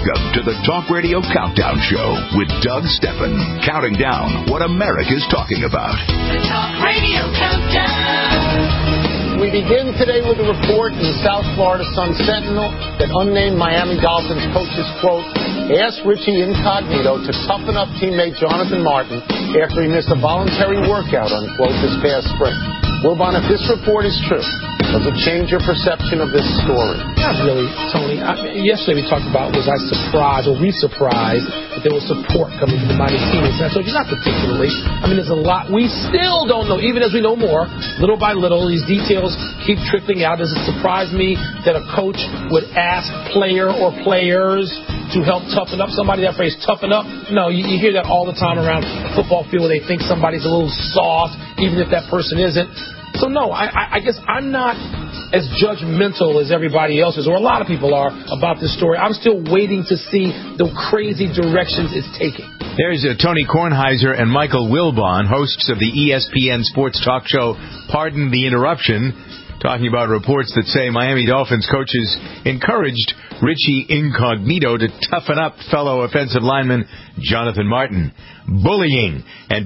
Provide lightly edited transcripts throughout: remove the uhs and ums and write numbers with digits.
Welcome to the Talk Radio Countdown Show with Doug Stephan, counting down what America's talking about. The Talk Radio Countdown. We begin today with a report in the South Florida Sun-Sentinel that unnamed Miami Dolphins coaches, quote, asked Richie Incognito to toughen up teammate Jonathan Martin after he missed a voluntary workout, unquote, this past spring. Wilbon, if this report is true, does it change your perception of this story? Not really, Tony. Yesterday we talked about, was I surprised or surprised that there was support coming from the Miami teammates? And I told you not particularly. I mean, there's a lot we still don't know, even as we know more. Little by little, these details keep trickling out. Does it surprise me that a coach would ask player or players to help toughen up somebody? That phrase, toughen up? No, you hear that all the time around the football field where they think somebody's a little soft, even if that person isn't. So, no, I guess I'm not as judgmental as everybody else is, or a lot of people are, about this story. I'm still waiting to see the crazy directions it's taking. There's Tony Kornheiser and Michael Wilbon, hosts of the ESPN sports talk show Pardon the Interruption, talking about reports that say Miami Dolphins coaches encouraged Richie Incognito to toughen up fellow offensive lineman Jonathan Martin. Bullying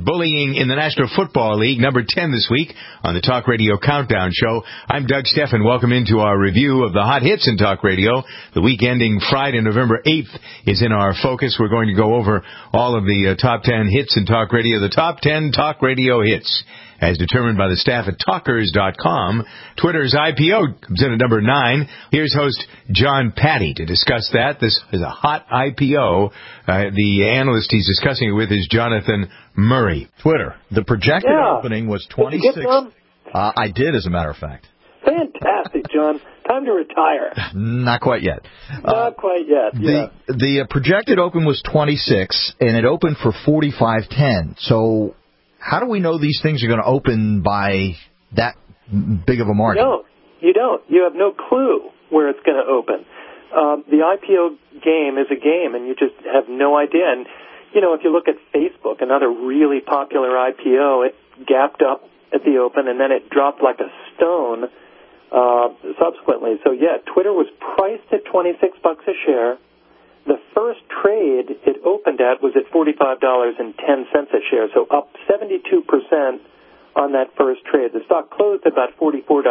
in the National Football League, number 10 this week on the Talk Radio Countdown Show. I'm Doug Stephan. Welcome into our review of the hot hits in Talk Radio. The week ending Friday, November 8th is in our focus. We're going to go over all of the top 10 hits in Talk Radio, the top 10 Talk Radio hits, as determined by the staff at Talkers.com. Twitter's IPO comes in at number 9. Here's host John Patty to discuss that. This is a hot IPO. The analyst he's discussing it with is Jonathan Murray. Twitter. The projected opening was 26. Did you get some? I did, as a matter of fact. Fantastic, John. Time to retire. Not quite yet. Not quite yet. Yeah. The projected open was 26, and it opened for 45.10. So how do we know these things are going to open by that big of a margin? You don't. You have no clue where it's going to open. The IPO game is a game, and you just have no idea. And, you know, if you look at Facebook, another really popular IPO, it gapped up at the open, and then it dropped like a stone subsequently. So, yeah, Twitter was priced at $26 a share. The first trade it opened at was at $45.10 a share, so up 72% on that first trade. The stock closed at about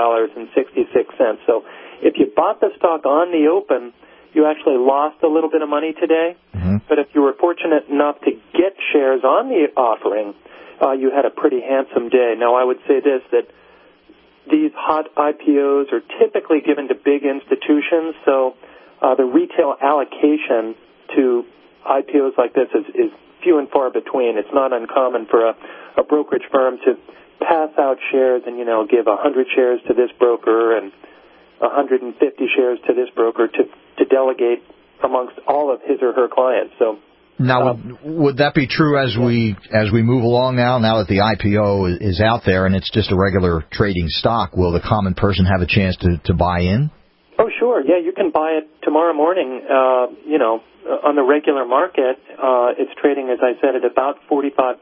$44.66. So if you bought the stock on the open, you actually lost a little bit of money today. Mm-hmm. But if you were fortunate enough to get shares on the offering, you had a pretty handsome day. Now, I would say this, that these hot IPOs are typically given to big institutions, so the retail allocation to IPOs like this is few and far between. It's not uncommon for a brokerage firm to pass out shares and, give 100 shares to this broker and 150 shares to this broker to delegate amongst all of his or her clients. So now, would that be true as we move along now that the IPO is out there and it's just a regular trading stock? Will the common person have a chance to buy in? Oh, sure. Yeah, you can buy it tomorrow morning, on the regular market. It's trading, as I said, at about $45,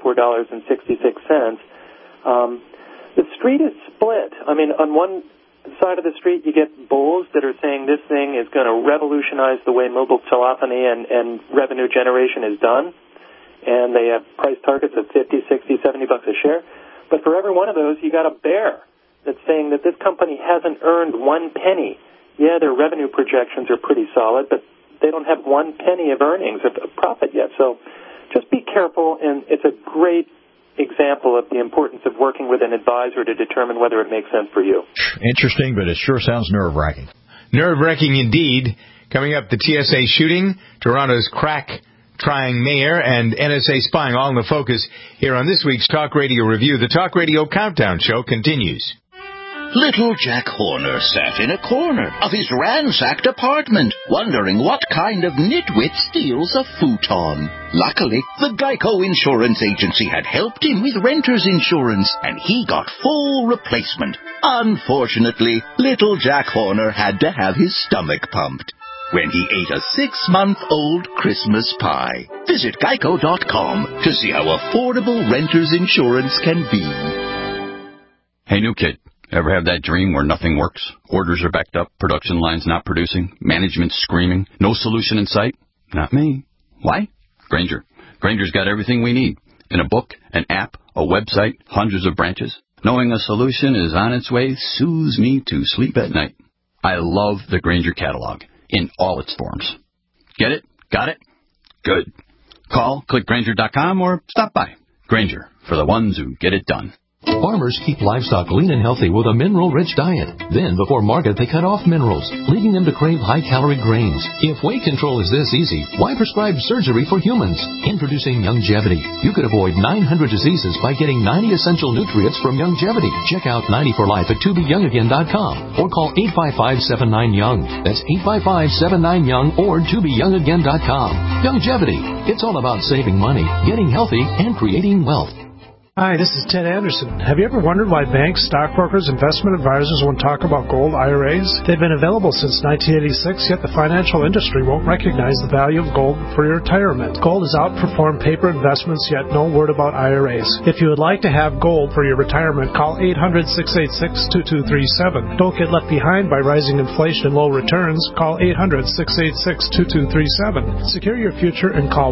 $44.66. The street is split. I mean, on one side of the street, you get bulls that are saying this thing is going to revolutionize the way mobile telephony and revenue generation is done. And they have price targets of $50, $60, $70 a share. But for every one of those, you got a bear that's saying that this company hasn't earned one penny. Yeah, their revenue projections are pretty solid, but they don't have one penny of earnings, of profit yet. So just be careful, and it's a great example of the importance of working with an advisor to determine whether it makes sense for you. Interesting, but it sure sounds nerve-wracking. Nerve-wracking indeed. Coming up, the TSA shooting, Toronto's crack-trying mayor, and NSA spying, all in the focus here on this week's Talk Radio Review. The Talk Radio Countdown Show continues. Little Jack Horner sat in a corner of his ransacked apartment, wondering what kind of nitwit steals a futon. Luckily, the Geico Insurance Agency had helped him with renter's insurance, and he got full replacement. Unfortunately, little Jack Horner had to have his stomach pumped when he ate a 6-month-old Christmas pie. Visit Geico.com to see how affordable renter's insurance can be. Hey, new kid. Ever have that dream where nothing works? Orders are backed up, production lines not producing, management screaming, no solution in sight? Not me. Why? Grainger. Grainger's got everything we need. In a book, an app, a website, hundreds of branches. Knowing a solution is on its way soothes me to sleep at night. I love the Grainger catalog in all its forms. Get it? Got it? Good. Call, click Grainger.com, or stop by. Grainger, for the ones who get it done. Farmers keep livestock lean and healthy with a mineral-rich diet. Then, before market, they cut off minerals, leading them to crave high-calorie grains. If weight control is this easy, why prescribe surgery for humans? Introducing Youngevity. You could avoid 900 diseases by getting 90 essential nutrients from Youngevity. Check out 90 for Life at tobeyoungagain.com or call 855-79-YOUNG. That's 855-79-YOUNG or tobeyoungagain.com. Youngevity. It's all about saving money, getting healthy, and creating wealth. Hi, this is Ted Anderson. Have you ever wondered why banks, stockbrokers, investment advisors won't talk about gold IRAs? They've been available since 1986, yet the financial industry won't recognize the value of gold for your retirement. Gold has outperformed paper investments, yet no word about IRAs. If you would like to have gold for your retirement, call 800-686-2237. Don't get left behind by rising inflation and low returns. Call 800-686-2237. Secure your future and call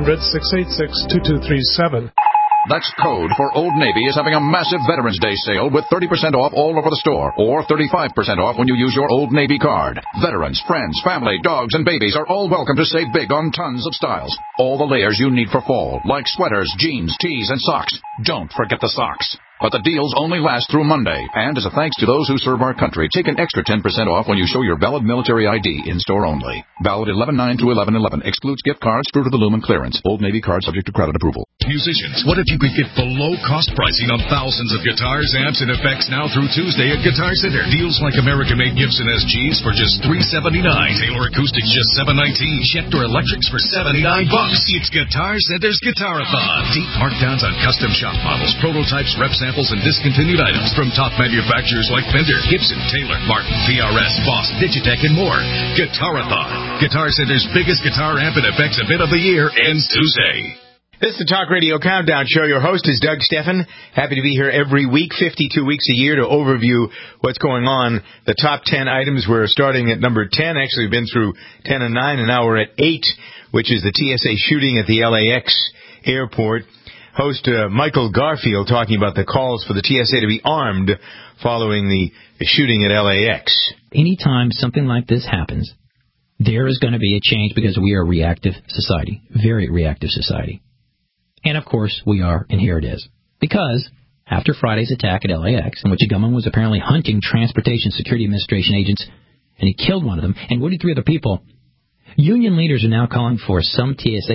1-800-686-2237. That's code for Old Navy is having a massive Veterans Day sale with 30% off all over the store or 35% off when you use your Old Navy card. Veterans, friends, family, dogs, and babies are all welcome to save big on tons of styles. All the layers you need for fall, like sweaters, jeans, tees, and socks. Don't forget the socks. But the deals only last through Monday. And as a thanks to those who serve our country, take an extra 10% off when you show your valid military ID in-store only. Valid 11/9 to 11/11. Excludes gift cards, fruit of the loom, and clearance. Old Navy card subject to credit approval. Musicians, what if you could get below-cost pricing on thousands of guitars, amps, and effects now through Tuesday at Guitar Center? Deals like American-made Gibson SGs for just $379, Taylor Acoustics just $719, Schecter Electrics for $79. It's Guitar Center's Guitarathon. Deep markdowns on custom shop models, prototypes, rep samples, and discontinued items from top manufacturers like Fender, Gibson, Taylor, Martin, PRS, Boss, Digitech, and more. Guitarathon. Guitar Center's biggest guitar amp and effects event of the year ends Tuesday. This is the Talk Radio Countdown Show. Your host is Doug Steffen. Happy to be here every week, 52 weeks a year, to overview what's going on. The top 10 items. We're starting at number 10. Actually, we've been through 10 and 9, and now we're at 8, which is the TSA shooting at the LAX airport. Host Michael Garfield talking about the calls for the TSA to be armed following the shooting at LAX. Anytime something like this happens, there is going to be a change because we are a reactive society, very reactive society. And, of course, we are, and here it is. Because after Friday's attack at LAX, in which a gunman was apparently hunting Transportation Security Administration agents, and he killed one of them and wounded 3 other people, union leaders are now calling for some TSA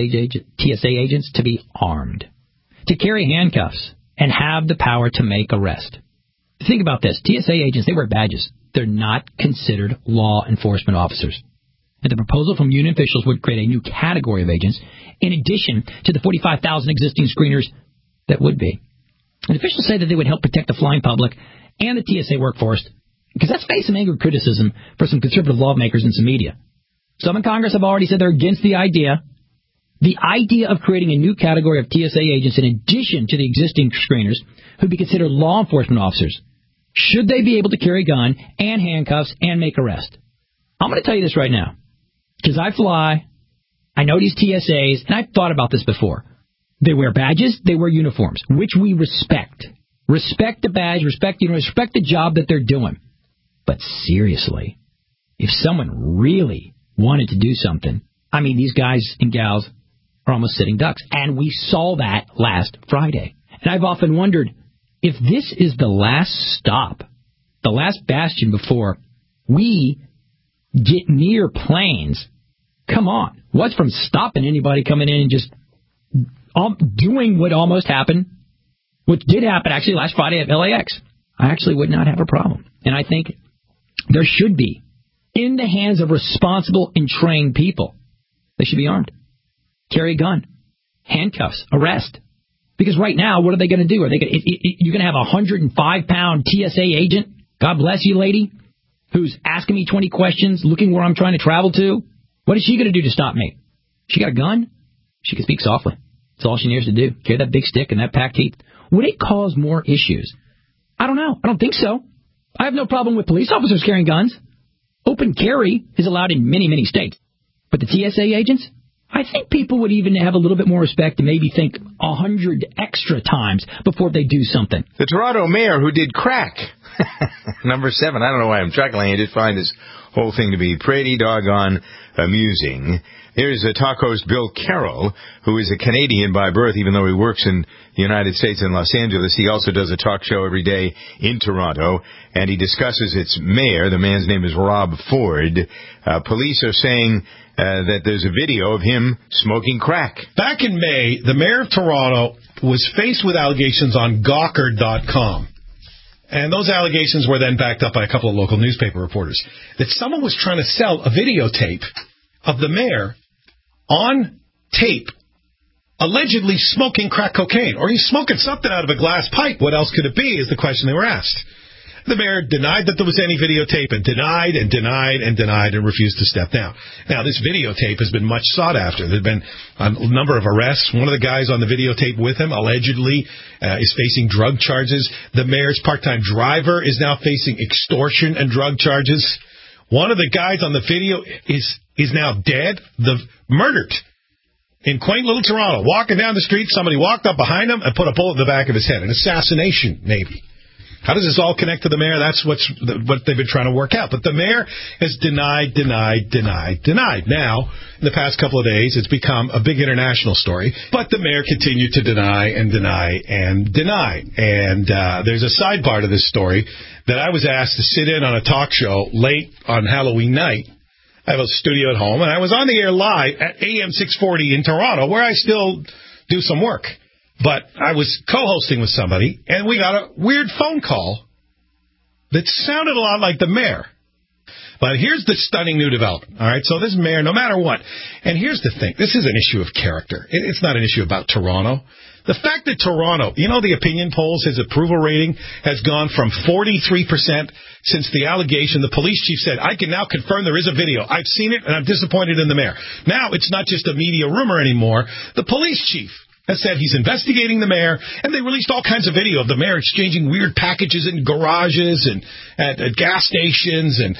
agents to be armed, to carry handcuffs, and have the power to make arrest. Think about this. TSA agents, they wear badges. They're not considered law enforcement officers. And the proposal from union officials would create a new category of agents in addition to the 45,000 existing screeners that would be. And officials say that they would help protect the flying public and the TSA workforce, because that's facing angry criticism for some conservative lawmakers and some media. Some in Congress have already said they're against the idea of creating a new category of TSA agents in addition to the existing screeners who'd be considered law enforcement officers, should they be able to carry a gun and handcuffs and make arrest. I'm going to tell you this right now, because I fly, I know these TSAs, and I've thought about this before. They wear badges, they wear uniforms, which we respect. Respect the badge, respect the job that they're doing. But seriously, if someone really wanted to do something, I mean, these guys and gals are almost sitting ducks. And we saw that last Friday. And I've often wondered, if this is the last stop, the last bastion before we get near planes, come on. What's from stopping anybody coming in and just doing what almost happened, which did happen actually last Friday at LAX? I actually would not have a problem. And I think there should be, in the hands of responsible and trained people, they should be armed. Carry a gun, handcuffs, arrest. Because right now, what are they going to do? Are they going you're going to have a 105-pound TSA agent, God bless you, lady, who's asking me 20 questions, looking where I'm trying to travel to? What is she going to do to stop me? She got a gun? She can speak softly. That's all she needs to do. Carry that big stick and that packed heat. Would it cause more issues? I don't know. I don't think so. I have no problem with police officers carrying guns. Open carry is allowed in many, many states. But the TSA agents, I think people would even have a little bit more respect and maybe think 100 extra times before they do something. The Toronto mayor who did crack. Number 7. I don't know why I'm chuckling. I just find this whole thing to be pretty doggone amusing. Here's a talk host, Bill Carroll, who is a Canadian by birth, even though he works in the United States in Los Angeles. He also does a talk show every day in Toronto, and he discusses its mayor. The man's name is Rob Ford. Police are saying that there's a video of him smoking crack. Back in May, the mayor of Toronto was faced with allegations on Gawker.com. And those allegations were then backed up by a couple of local newspaper reporters that someone was trying to sell a videotape of the mayor on tape allegedly smoking crack cocaine. Or he's smoking something out of a glass pipe. What else could it be is the question they were asked. The mayor denied that there was any videotape and denied and refused to step down. Now, this videotape has been much sought after. There have been a number of arrests. One of the guys on the videotape with him allegedly is facing drug charges. The mayor's part-time driver is now facing extortion and drug charges. One of the guys on the video is now dead, murdered in quaint little Toronto. Walking down the street, somebody walked up behind him and put a bullet in the back of his head. An assassination, maybe. How does this all connect to the mayor? That's what they've been trying to work out. But the mayor has denied. Now, in the past couple of days, it's become a big international story. But the mayor continued to deny. And there's a sidebar to this story that I was asked to sit in on a talk show late on Halloween night. I have a studio at home, and I was on the air live at AM 640 in Toronto, where I still do some work. But I was co-hosting with somebody, and we got a weird phone call that sounded a lot like the mayor. But here's the stunning new development, all right? So this mayor, no matter what, and here's the thing. This is an issue of character. It's not an issue about Toronto. The fact that Toronto, the opinion polls, his approval rating has gone from 43% since the allegation. The police chief said, I can now confirm there is a video. I've seen it, and I'm disappointed in the mayor. Now it's not just a media rumor anymore. The police chief has said he's investigating the mayor, and they released all kinds of video of the mayor exchanging weird packages in garages and at gas stations, and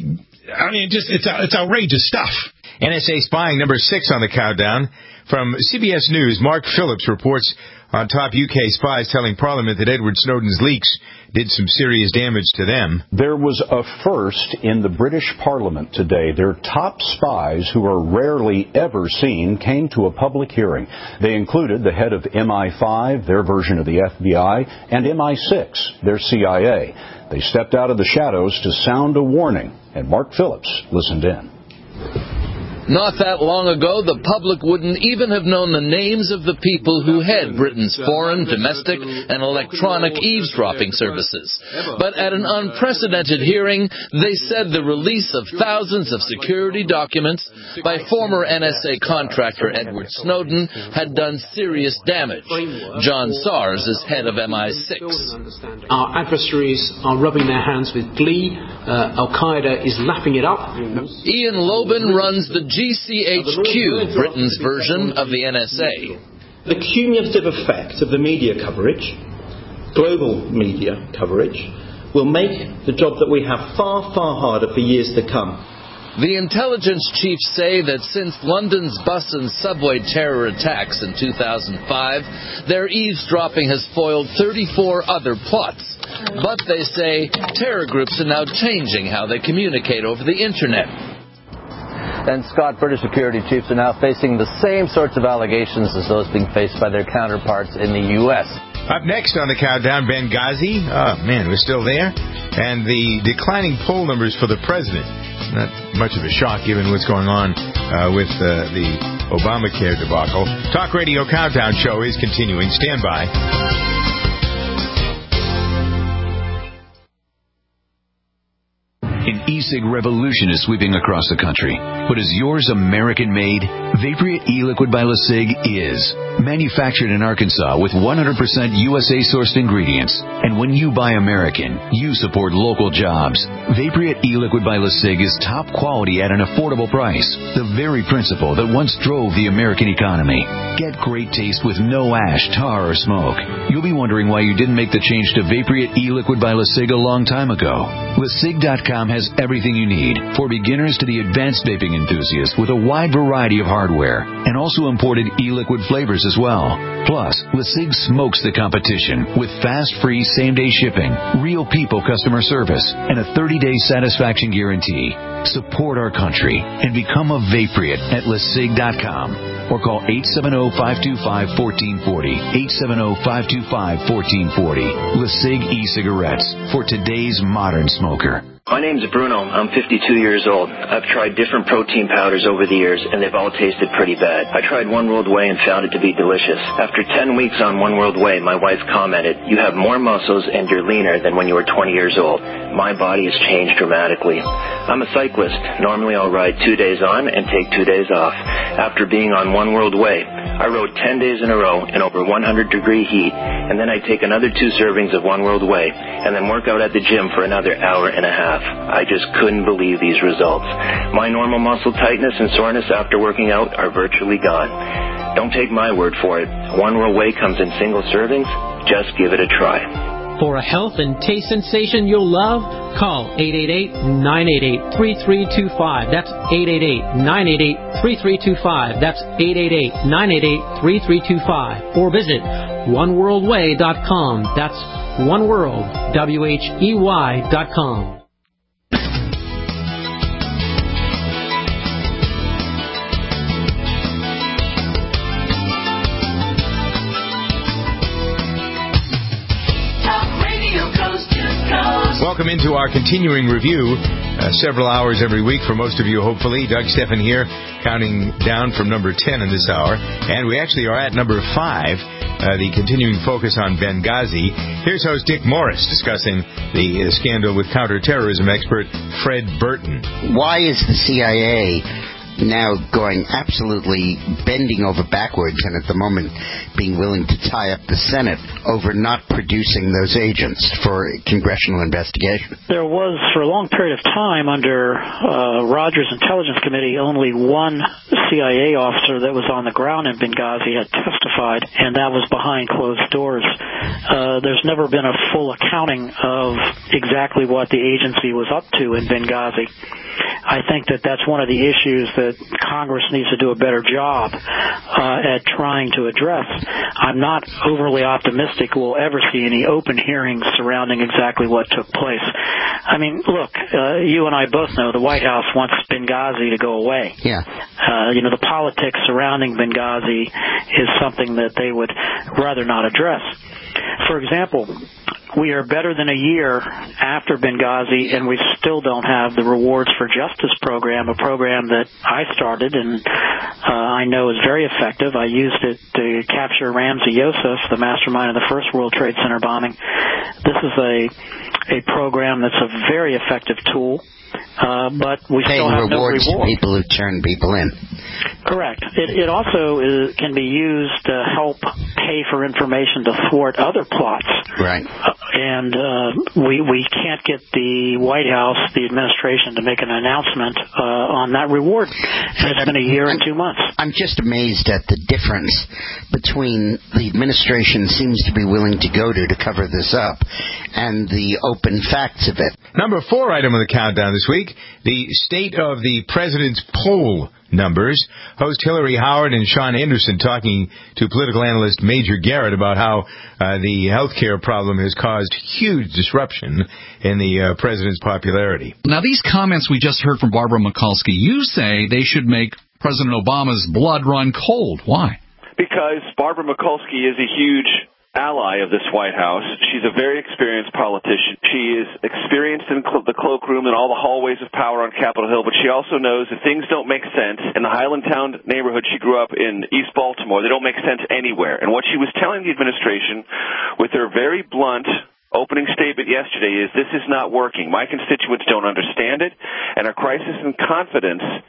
it's outrageous stuff. NSA spying, number 6 on the countdown. From CBS News, Mark Phillips reports on top UK spies telling Parliament that Edward Snowden's leaks did some serious damage to them. There was a first in the British Parliament today. Their top spies, who are rarely ever seen, came to a public hearing. They included the head of MI5, their version of the FBI, and MI6, their CIA. They stepped out of the shadows to sound a warning, and Mark Phillips listened in. Not that long ago, the public wouldn't even have known the names of the people who head Britain's foreign, domestic, and electronic eavesdropping services. But at an unprecedented hearing, they said the release of thousands of security documents by former NSA contractor Edward Snowden had done serious damage. John Sars is head of MI6. Our adversaries are rubbing their hands with glee. Al-Qaeda is lapping it up. Ian Lobin runs the GCHQ, Britain's version of the NSA. The cumulative effect of the media coverage, global media coverage, will make the job that we have far, far harder for years to come. The intelligence chiefs say that since London's bus and subway terror attacks in 2005, their eavesdropping has foiled 34 other plots. But they say terror groups are now changing how they communicate over the Internet. And Scott, British security chiefs are now facing the same sorts of allegations as those being faced by their counterparts in the U.S. Up next on the countdown, Benghazi. Oh, man, we're still there. And the declining poll numbers for the president. Not much of a shock given what's going on with the Obamacare debacle. Talk Radio Countdown Show is continuing. Stand by. An e-cig revolution is sweeping across the country. But is yours American-made? Vaporeate e-liquid by LeSig is manufactured in Arkansas with 100% USA-sourced ingredients. And when you buy American, you support local jobs. Vaporeate e-liquid by LeSig is top quality at an affordable price. The very principle that once drove the American economy. Get great taste with no ash, tar, or smoke. You'll be wondering why you didn't make the change to Vaporeate e-liquid by LeSig a long time ago. LeSig.com has everything you need, for beginners to the advanced vaping enthusiast, with a wide variety of hardware, and also imported e-liquid flavors as well. Plus, LeSig smokes the competition with fast, free, same-day shipping, real people customer service, and a 30-day satisfaction guarantee. Support our country and become a Vaporeate at LeSig.com. Or call 870-525-1440. 870-525-1440. LeSig e-cigarettes for today's modern smoker. My name's Bruno. I'm 52 years old. I've tried different protein powders over the years, and they've all tasted pretty bad. I tried One World Whey and found it to be delicious. After 10 weeks on One World Whey, my wife commented, "You have more muscles and you're leaner than when you were 20 years old." My body has changed dramatically. I'm a cyclist. Normally I'll ride 2 days on and take 2 days off. After being on One World Whey, I rode 10 days in a row in over 100-degree heat, and then I take another 2 servings of One World Whey, and then work out at the gym for another hour and a half. I just couldn't believe these results. My normal muscle tightness and soreness after working out are virtually gone. Don't take my word for it. One World Whey comes in single servings. Just give it a try. For a health and taste sensation you'll love, call 888-988-3325. That's 888-988-3325. That's 888-988-3325. Or visit oneworldwhey.com. That's oneworld.com. Welcome into our continuing review, several hours every week for most of you, hopefully. Doug Steffen here, counting down from number 10 in this hour. And we actually are at number 5, the continuing focus on Benghazi. Here's host Dick Morris discussing the scandal with counterterrorism expert Fred Burton. Why is the CIA now going absolutely bending over backwards and at the moment being willing to tie up the Senate over not producing those agents for congressional investigation? There was, for a long period of time under Rogers' Intelligence Committee, only one CIA officer that was on the ground in Benghazi had testified, and that was behind closed doors. There's never been a full accounting of exactly what the agency was up to in Benghazi. I think that that's one of the issues that Congress needs to do a better job at trying to address. I'm not overly optimistic we'll ever see any open hearings surrounding exactly what took place. I mean, look, you and I both know the White House wants Benghazi to go away. Yeah. The politics surrounding Benghazi is something that they would rather not address. For example, we are better than a year after Benghazi, and we still don't have the Rewards for Justice program, a program that I started and I know is very effective. I used it to capture Ramzi Youssef, the mastermind of the first World Trade Center bombing. This is a program that's a very effective tool. But we still have no reward. Paying rewards to people who turn people in. Correct. It also can be used to help pay for information to thwart other plots. Right. And we can't get the White House, the administration, to make an announcement on that reward. And it's been a year and 2 months. I'm just amazed at the difference between the administration seems to be willing to go to cover this up and the open facts of it. Number 4 item on the countdown this week, the state of the president's poll numbers. Host Hillary Howard and Sean Anderson talking to political analyst Major Garrett about how the health care problem has caused huge disruption in the president's popularity. Now, these comments we just heard from Barbara Mikulski, you say they should make President Obama's blood run cold. Why? Because Barbara Mikulski is a huge ally of this White House. She's a very experienced politician. She is experienced in the cloakroom and all the hallways of power on Capitol Hill, but she also knows that things don't make sense in the Highlandtown neighborhood she grew up in East Baltimore. They don't make sense anywhere. And what she was telling the administration with her very blunt opening statement yesterday is, this is not working. My constituents don't understand it, and our crisis in confidence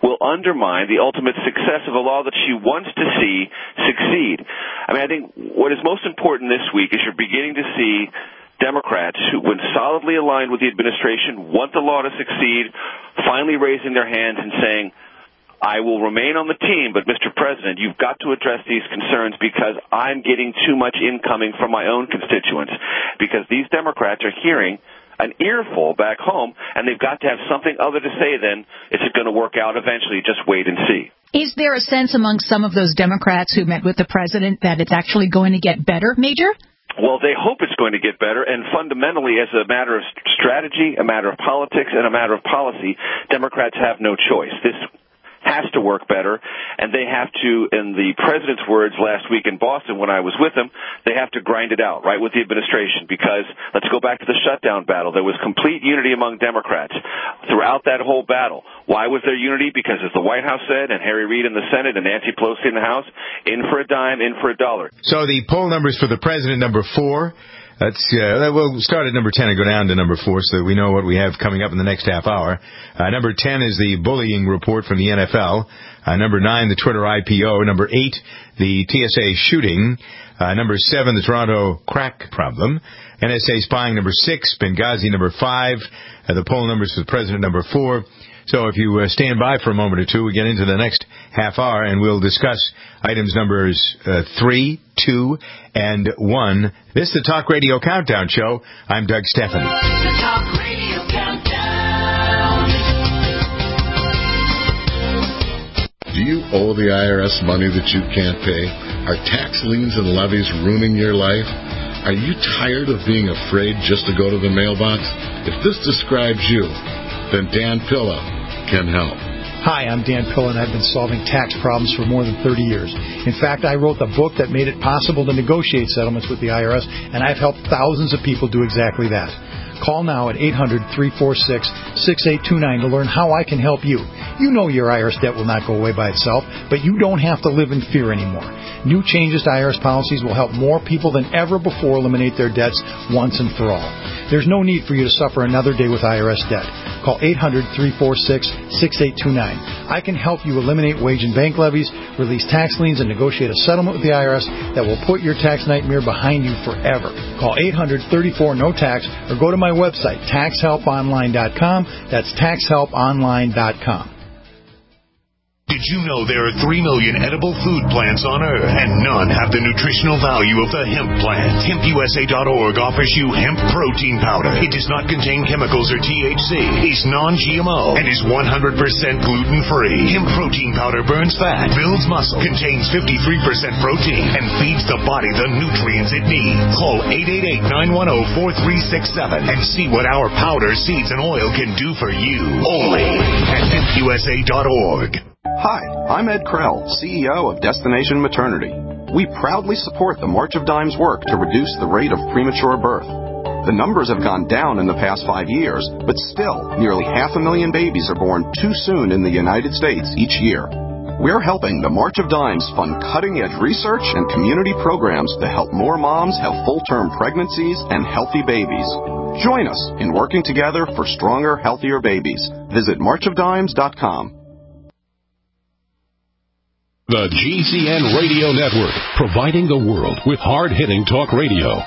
will undermine the ultimate success of a law that she wants to see succeed. I mean, I think what is most important this week is you're beginning to see Democrats who, when solidly aligned with the administration, want the law to succeed, finally raising their hands and saying, I will remain on the team, but Mr. President, you've got to address these concerns because I'm getting too much incoming from my own constituents. Because these Democrats are hearing an earful back home, and they've got to have something other to say than, is it going to work out eventually? Just wait and see. Is there a sense among some of those Democrats who met with the president that it's actually going to get better, Major? Well, they hope it's going to get better, and fundamentally, as a matter of strategy, a matter of politics, and a matter of policy, Democrats have no choice. This has to work better, and they have to, in the president's words last week in Boston when I was with him, they have to grind it out, right, with the administration, because let's go back to the shutdown battle. There was complete unity among Democrats throughout that whole battle. Why was there unity? Because as the White House said, and Harry Reid in the Senate and Nancy Pelosi in the House, in for a dime, in for a dollar. So the poll numbers for the president, number 4, we'll start at number 10 and go down to number 4 so that we know what we have coming up in the next half hour. Number 10 is the bullying report from the NFL. Number 9, the Twitter IPO. Number 8, the TSA shooting. Number 7, the Toronto crack problem. NSA spying, number 6. Benghazi, number 5. The poll numbers for the president, number 4. So if you stand by for a moment or two, we get into the next half hour, and we'll discuss items numbers 3, 2, and 1. This is the Talk Radio Countdown Show. I'm Doug Steffen. The Talk Radio Countdown. Do you owe the IRS money that you can't pay? Are tax liens and levies ruining your life? Are you tired of being afraid just to go to the mailbox? If this describes you, then Dan Pilla can help. Hi, I'm Dan Pilla, and I've been solving tax problems for more than 30 years. In fact, I wrote the book that made it possible to negotiate settlements with the IRS, and I've helped thousands of people do exactly that. Call now at 800-346-6829 to learn how I can help you. You know your IRS debt will not go away by itself, but you don't have to live in fear anymore. New changes to IRS policies will help more people than ever before eliminate their debts once and for all. There's no need for you to suffer another day with IRS debt. Call 800-346-6829. I can help you eliminate wage and bank levies, release tax liens, and negotiate a settlement with the IRS that will put your tax nightmare behind you forever. Call 800-34-NO-TAX or go to my website, taxhelponline.com. That's taxhelponline.com. Did you know there are 3 million edible food plants on Earth, and none have the nutritional value of the hemp plant? HempUSA.org offers you hemp protein powder. It does not contain chemicals or THC, is non-GMO, and is 100% gluten-free. Hemp protein powder burns fat, builds muscle, contains 53% protein, and feeds the body the nutrients it needs. Call 888-910-4367 and see what our powder, seeds, and oil can do for you. Only at HempUSA.org. Hi, I'm Ed Krell, CEO of Destination Maternity. We proudly support the March of Dimes work to reduce the rate of premature birth. The numbers have gone down in the past 5 years, but still, nearly 500,000 babies are born too soon in the United States each year. We're helping the March of Dimes fund cutting-edge research and community programs to help more moms have full-term pregnancies and healthy babies. Join us in working together for stronger, healthier babies. Visit marchofdimes.com. The GCN Radio Network, providing the world with hard-hitting talk radio.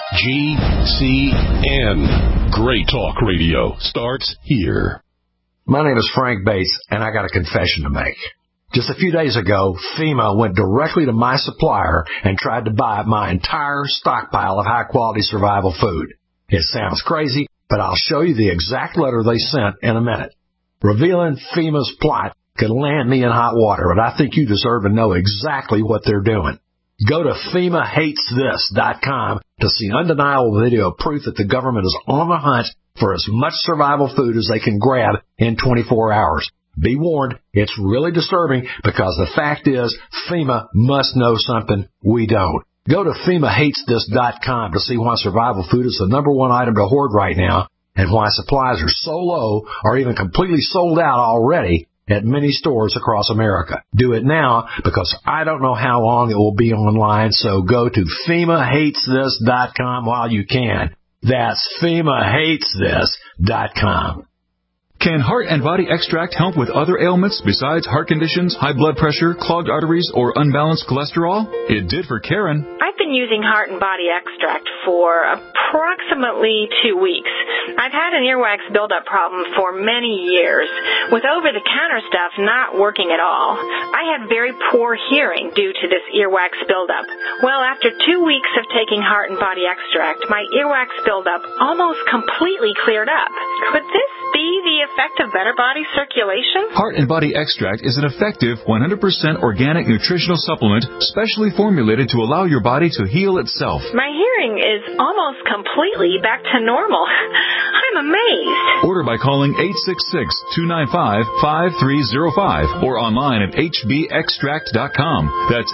GCN. Great talk radio starts here. My name is Frank Bates, and I got a confession to make. Just a few days ago, FEMA went directly to my supplier and tried to buy my entire stockpile of high-quality survival food. It sounds crazy, but I'll show you the exact letter they sent in a minute. Revealing FEMA's plot could land me in hot water, but I think you deserve to know exactly what they're doing. Go to FEMAHatesThis.com to see undeniable video proof that the government is on the hunt for as much survival food as they can grab in 24 hours. Be warned, it's really disturbing because the fact is FEMA must know something we don't. Go to FEMAHatesThis.com to see why survival food is the number one item to hoard right now and why supplies are so low or even completely sold out already at many stores across America. Do it now because I don't know how long it will be online, so go to FEMAHatesThis.com while you can. That's FEMAHatesThis.com. Can Heart and Body Extract help with other ailments besides heart conditions, high blood pressure, clogged arteries, or unbalanced cholesterol? It did for Karen. I've been using Heart and Body Extract for approximately 2 weeks. I've had an earwax buildup problem for many years, with over-the-counter stuff not working at all. I had very poor hearing due to this earwax buildup. Well, after 2 weeks of taking Heart and Body Extract, my earwax buildup almost completely cleared up. Could this be the effect of better body circulation? Heart and Body Extract is an effective 100% organic nutritional supplement specially formulated to allow your body to heal itself. My hearing is almost completely back to normal. I'm amazed. Order by calling 866-295-5305 or online at hbextract.com. That's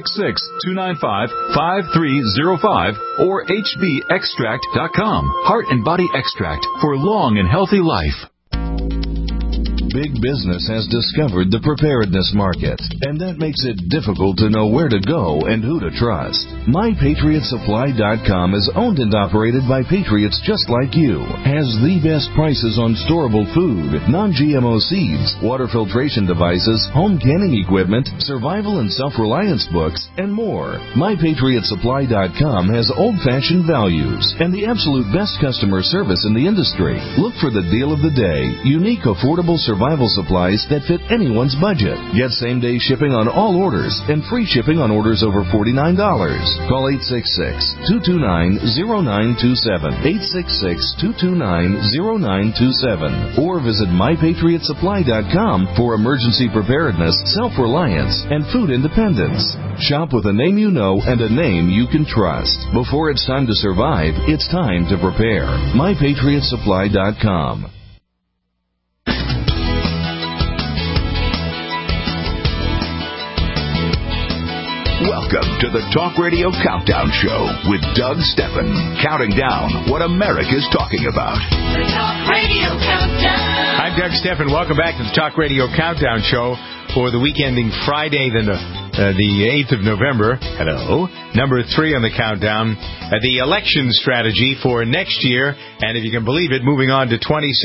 866-295-5305 or hbextract.com. Heart and Body Extract for long and healthy life. Big business has discovered the preparedness market, and that makes it difficult to know where to go and who to trust. MyPatriotSupply.com is owned and operated by patriots just like you, has the best prices on storable food, non-GMO seeds, water filtration devices, home canning equipment, survival and self-reliance books, and more. MyPatriotSupply.com has old-fashioned values and the absolute best customer service in the industry. Look for the deal of the day, unique, affordable survival supplies that fit anyone's budget. Get same-day shipping on all orders and free shipping on orders over $49. Call 866-229-0927, 866-229-0927, or visit MyPatriotSupply.com for emergency preparedness, self-reliance, and food independence. Shop with a name you know and a name you can trust. Before it's time to survive, it's time to prepare. MyPatriotSupply.com. Welcome to the Talk Radio Countdown Show with Doug Steffen, counting down what America's talking about. The Talk Radio Countdown. I'm Doug Steffen. Welcome back to the Talk Radio Countdown Show for the week ending Friday, the 8th of November. Hello. Number 3 on the countdown. The election strategy for next year, and if you can believe it, moving on to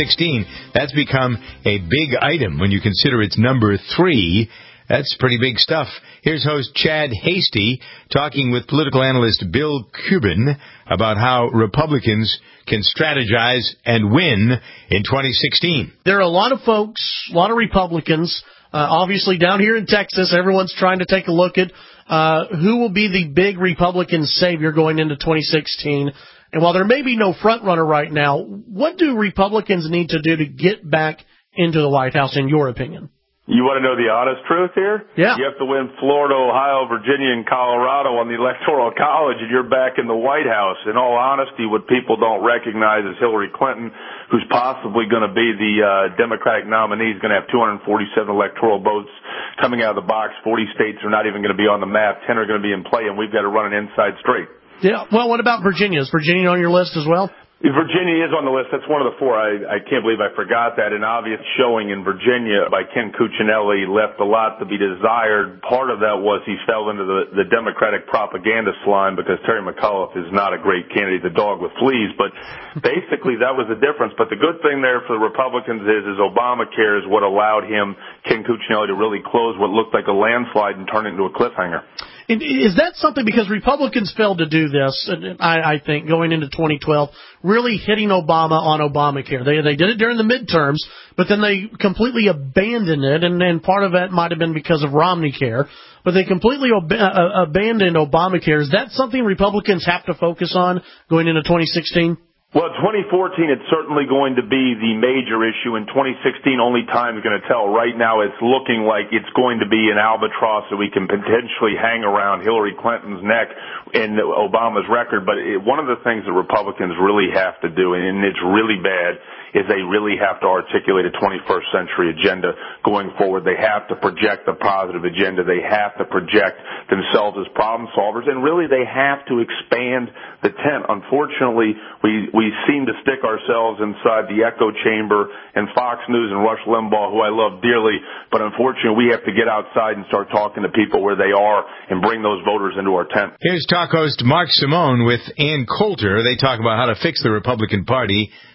2016. That's become a big item when you consider it's number 3. That's pretty big stuff. Here's host Chad Hasty talking with political analyst Bill Cuban about how Republicans can strategize and win in 2016. There are a lot of folks, a lot of Republicans, obviously down here in Texas, everyone's trying to take a look at who will be the big Republican savior going into 2016. And while there may be no front runner right now, what do Republicans need to do to get back into the White House, in your opinion? You want to know the honest truth here? Yeah. You have to win Florida, Ohio, Virginia, and Colorado on the Electoral College, and you're back in the White House. In all honesty, what people don't recognize is Hillary Clinton, who's possibly going to be the Democratic nominee, is going to have 247 electoral votes coming out of the box. 40 states are not even going to be on the map. 10 are going to be in play, and we've got to run an inside straight. Yeah. Well, what about Virginia? Is Virginia on your list as well? Virginia is on the list. That's one of the 4. I can't believe I forgot that. An obvious showing in Virginia by Ken Cuccinelli left a lot to be desired. Part of that was he fell into the Democratic propaganda slime because Terry McAuliffe is not a great candidate, the dog with fleas. But basically that was the difference. But the good thing there for the Republicans is Obamacare is what allowed him, Ken Cuccinelli, to really close what looked like a landslide and turn it into a cliffhanger. Is that something, because Republicans failed to do this, I think, going into 2012, really hitting Obama on Obamacare. They did it during the midterms, but then they completely abandoned it, and part of that might have been because of Romney Care, but they completely abandoned Obamacare. Is that something Republicans have to focus on going into 2016? Well, 2014, it's certainly going to be the major issue. In 2016, only time is going to tell. Right now, it's looking like it's going to be an albatross that we can potentially hang around Hillary Clinton's neck in Obama's record. But one of the things that Republicans really have to do, and it's really bad, is they really have to articulate a 21st century agenda going forward. They have to project a positive agenda. They have to project themselves as problem solvers, and really they have to expand the tent. Unfortunately, we seem to stick ourselves inside the echo chamber and Fox News and Rush Limbaugh, who I love dearly, but unfortunately we have to get outside and start talking to people where they are and bring those voters into our tent. Here's talk host Mark Simone with Ann Coulter. They talk about how to fix the Republican Party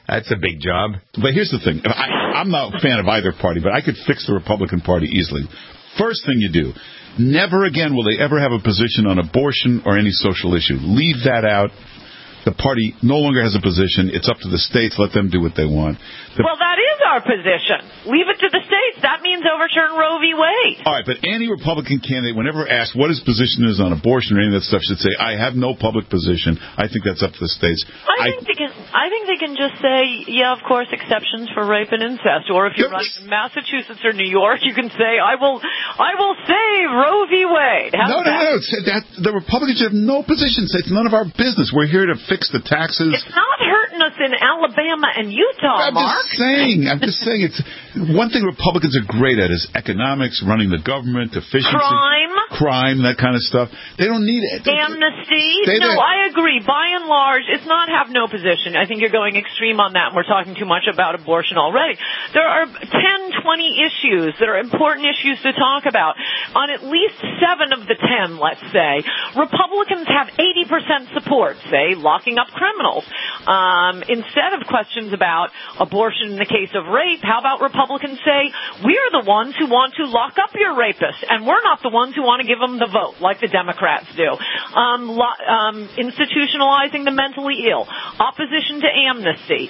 That's a big job. But here's the thing. I'm not a fan of either party, but I could fix the Republican Party easily. First thing you do, never again will they ever have a position on abortion or any social issue. Leave that out. The party no longer has a position. It's up to the states. Let them do what they want. Well, that is our position. Leave it to the states. That means overturn Roe v. Wade. All right, but any Republican candidate, whenever asked what his position is on abortion or any of that stuff, should say, I have no public position. I think that's up to the states. I think they can just say, yeah, of course, exceptions for rape and incest. Or if you're running in Massachusetts or New York, you can say, I will save Roe v. Wade. No. The Republicans should have no position. Say it's none of our business. We're here to fix the taxes. It's not hurting us in Alabama and Utah, Mark. I'm just saying. It's one thing Republicans are great at is economics, running the government, efficiency, crime, that kind of stuff. They don't need it. Amnesty. No, I agree. By and large, it's not have no position. I think you're going extreme on that, and we're talking too much about abortion already. There are 10, 20 issues that are important issues to talk about. On at least 7 of the 10, let's say, Republicans have 80% support, say, locking up criminals. Instead of questions about abortion in the case of rape, how about Republicans say, we're the ones who want to lock up your rapist, and we're not the ones who want to give them the vote, like the Democrats do. Institutionalizing the mentally ill, opposition to amnesty,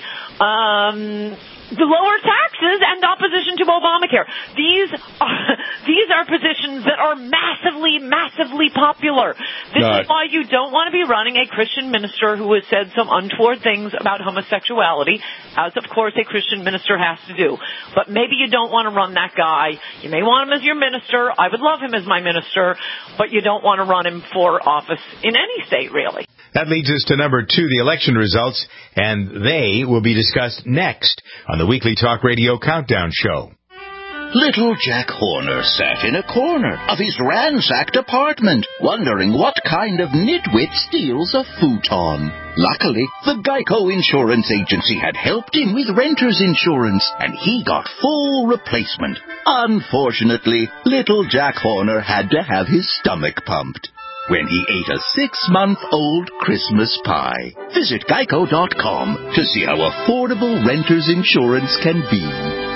the lower taxes, and opposition to Obamacare. These are positions that are massively, massively popular. This is why you don't want to be running a Christian minister who has said some untoward things about homosexuality, as of course a Christian minister has to do. But maybe you don't want to run that guy. You may want him as your minister. I would love him as my minister, but you don't want to run him for office in any state, really. That leads us to number 2, the election results, and they will be discussed next on the weekly Talk Radio Countdown Show. Little Jack Horner sat in a corner of his ransacked apartment, wondering what kind of nitwit steals a futon. Luckily, the Geico Insurance Agency had helped him with renter's insurance, and he got full replacement. Unfortunately, little Jack Horner had to have his stomach pumped when he ate a 6-month-old Christmas pie. Visit Geico.com to see how affordable renter's insurance can be.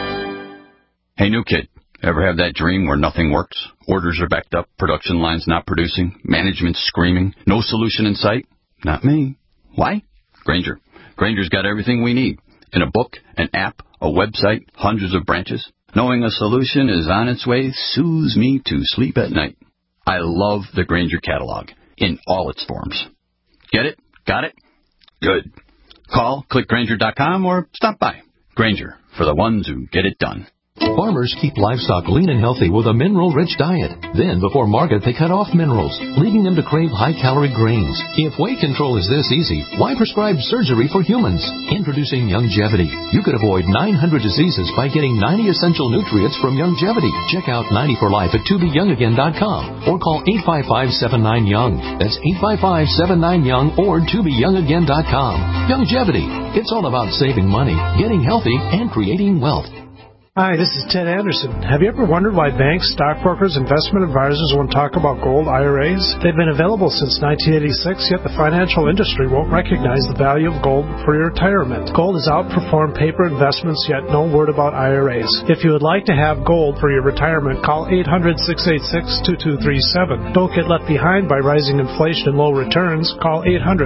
Hey, new kid, ever have that dream where nothing works? Orders are backed up, production lines not producing, management's screaming, no solution in sight? Not me. Why? Grainger. Grainger's got everything we need. In a book, an app, a website, hundreds of branches. Knowing a solution is on its way soothes me to sleep at night. I love the Grainger catalog in all its forms. Get it? Got it? Good. Call, click Grainger.com, or stop by. Grainger, for the ones who get it done. Farmers keep livestock lean and healthy with a mineral-rich diet. Then, before market, they cut off minerals, leading them to crave high-calorie grains. If weight control is this easy, why prescribe surgery for humans? Introducing Youngevity. You could avoid 900 diseases by getting 90 essential nutrients from Youngevity. Check out 90 for Life at tobeyoungagain.com or call 855-79-YOUNG. That's 855-79-YOUNG or tobeyoungagain.com. Youngevity. It's all about saving money, getting healthy, and creating wealth. Hi, this is Ted Anderson. Have you ever wondered why banks, stockbrokers, investment advisors won't talk about gold IRAs? They've been available since 1986, yet the financial industry won't recognize the value of gold for your retirement. Gold has outperformed paper investments, yet no word about IRAs. If you would like to have gold for your retirement, call 800-686-2237. Don't get left behind by rising inflation and low returns. Call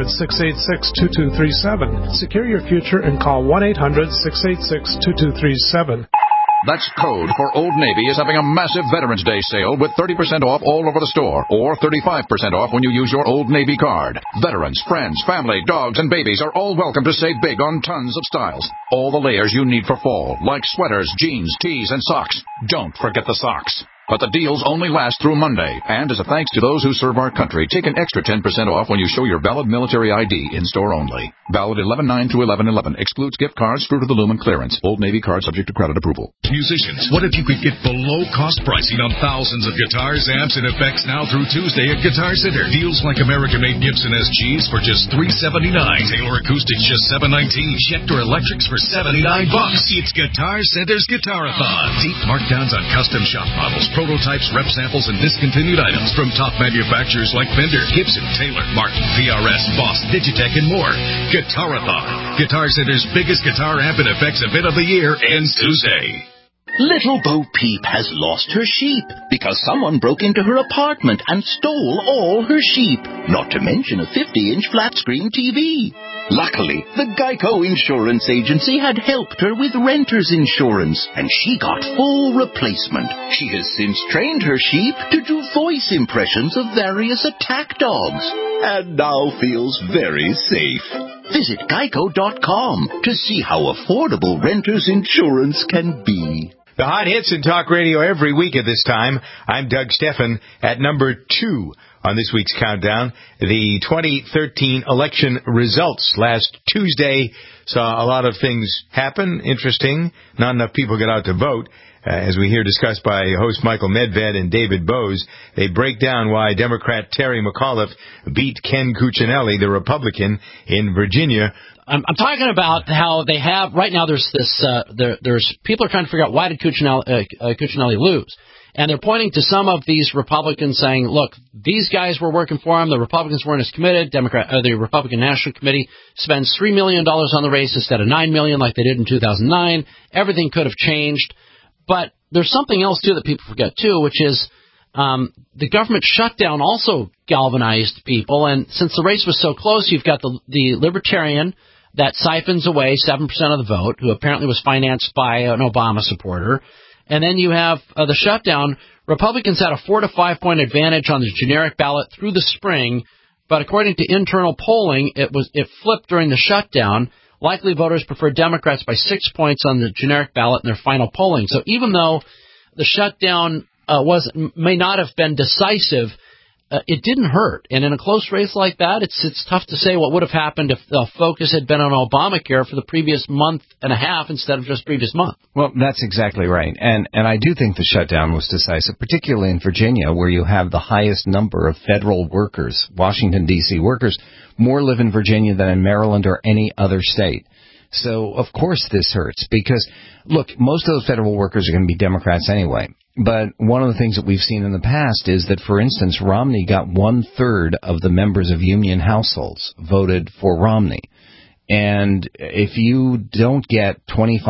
800-686-2237. Secure your future and call 1-800-686-2237. That's code for Old Navy is having a massive Veterans Day sale with 30% off all over the store or 35% off when you use your Old Navy card. Veterans, friends, family, dogs, and babies are all welcome to save big on tons of styles. All the layers you need for fall, like sweaters, jeans, tees, and socks. Don't forget the socks. But the deals only last through Monday. And as a thanks to those who serve our country, take an extra 10% off when you show your valid military ID in-store only. Valid 11/9 through 11/11. Excludes gift cards, Fruit of the Loom, and clearance. Old Navy card subject to credit approval. Musicians, what if you could get below-cost pricing on thousands of guitars, amps, and effects now through Tuesday at Guitar Center? Deals like American-made Gibson SGs for just $379. Taylor Acoustics just $719. Schecter Electrics for $79. It's Guitar Center's Guitarathon. Deep markdowns on custom shop models, prototypes, rep samples, and discontinued items from top manufacturers like Fender, Gibson, Taylor, Martin, PRS, Boss, Digitech, and more. Guitarathon, Guitar Center's biggest guitar amp and effects event of the year, ends Tuesday. Little Bo Peep has lost her sheep because someone broke into her apartment and stole all her sheep, not to mention a 50-inch flat-screen TV. Luckily, the Geico Insurance Agency had helped her with renter's insurance, and she got full replacement. She has since trained her sheep to do voice impressions of various attack dogs, and now feels very safe. Visit Geico.com to see how affordable renter's insurance can be. The hot hits in talk radio every week at this time. I'm Doug Steffen at number 2 on this week's countdown. The 2013 election results last Tuesday saw a lot of things happen. Interesting. Not enough people got out to vote. As we hear discussed by host Michael Medved and David Bose, they break down why Democrat Terry McAuliffe beat Ken Cuccinelli, the Republican, in Virginia. I'm talking about how they have right now. There's this. There's people are trying to figure out why did Cuccinelli lose, and they're pointing to some of these Republicans saying, "Look, these guys were working for him. The Republicans weren't as committed. The Republican National Committee spends $3 million on the race instead of $9 million like they did in 2009. Everything could have changed." But there's something else, too, that people forget, too, which is the government shutdown also galvanized people. And since the race was so close, you've got the Libertarian that siphons away 7% of the vote, who apparently was financed by an Obama supporter. And then you have the shutdown. Republicans had a 4 to 5 point advantage on the generic ballot through the spring. But according to internal polling, it flipped during the shutdown. Likely voters preferred Democrats by 6 points on the generic ballot in their final polling. So even though the shutdown may not have been decisive, it didn't hurt. And in a close race like that, it's tough to say what would have happened if the focus had been on Obamacare for the previous month and a half instead of just previous month. Well, that's exactly right. And I do think the shutdown was decisive, particularly in Virginia, where you have the highest number of federal workers, Washington, D.C. workers. More live in Virginia than in Maryland or any other state. So, of course, this hurts because, look, most of those federal workers are going to be Democrats anyway. But one of the things that we've seen in the past is that, for instance, Romney got 1/3 of the members of union households voted for Romney. And if you don't get